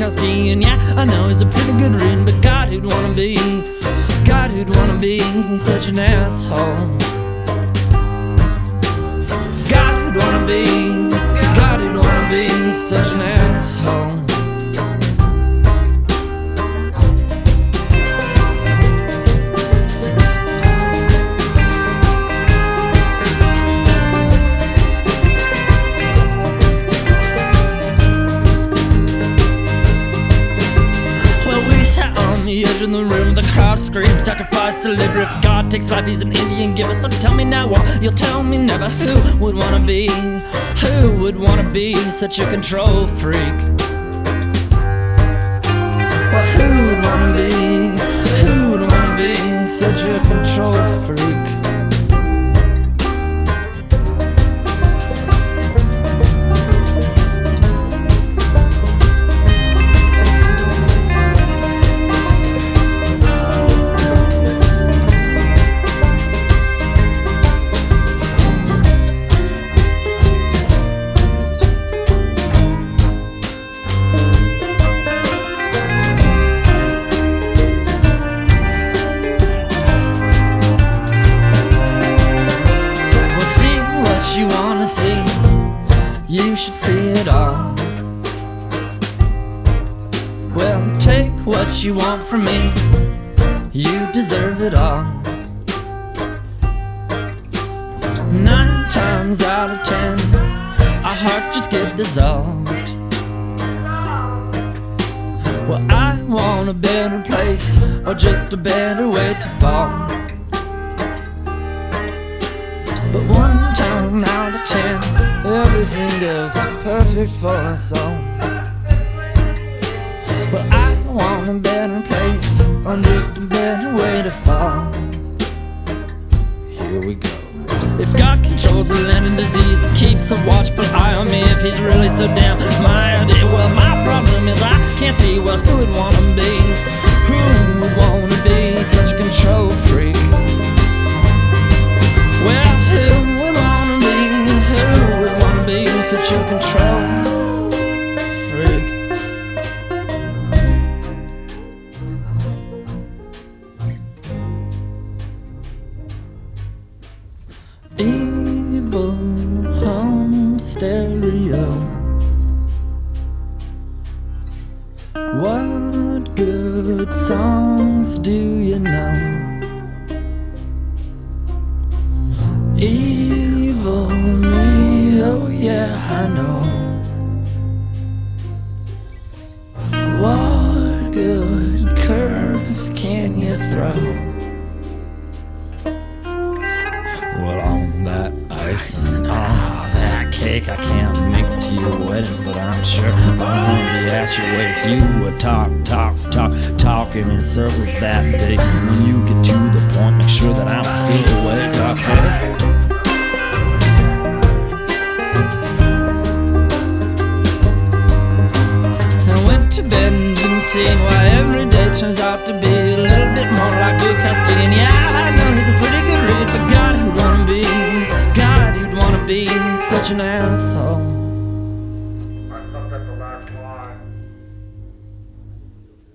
Bukowski. And yeah, I know he's a pretty good read, but God, who'd wanna be such an asshole? God, who'd wanna be such an asshole? The edge of the room, the crowd screams, sacrifice, deliver. If God takes life, he's an Indian giver. So tell me now what, you'll tell me never. Who would wanna be such a control freak? Well, who would wanna be such a control freak? You wanna see, you should see it all. Well, take what you want from me, you deserve it all. 9 times out of 10, our hearts just get dissolved. Well, I want a better place, or just a better way to fall. But 1 time out of 10, everything goes perfect for us all. Well, I want a better place, or just a better way to fall. Here we go. If God controls the land and disease, and keeps a watchful eye on me, if he's really so damn mighty, well, my problem is I can't see, well, who would wanna be? Who would wanna be such a control freak? Well, who would wanna be such a control freak? Evil home stereo. What good songs do you know? Evil me, oh yeah, I know. What good curves can you throw? Well, on that ice and all that cake, I can't make it to your wedding, but I'm sure I'm gonna be at your wake. You were talking in circles that day. When you get to the point, make sure that I'm still awake, okay? To bed and didn't see why every day turns out to be a little bit more like Bukowski. And yeah, I know he's a pretty good read, but God, who'd wanna be such an asshole?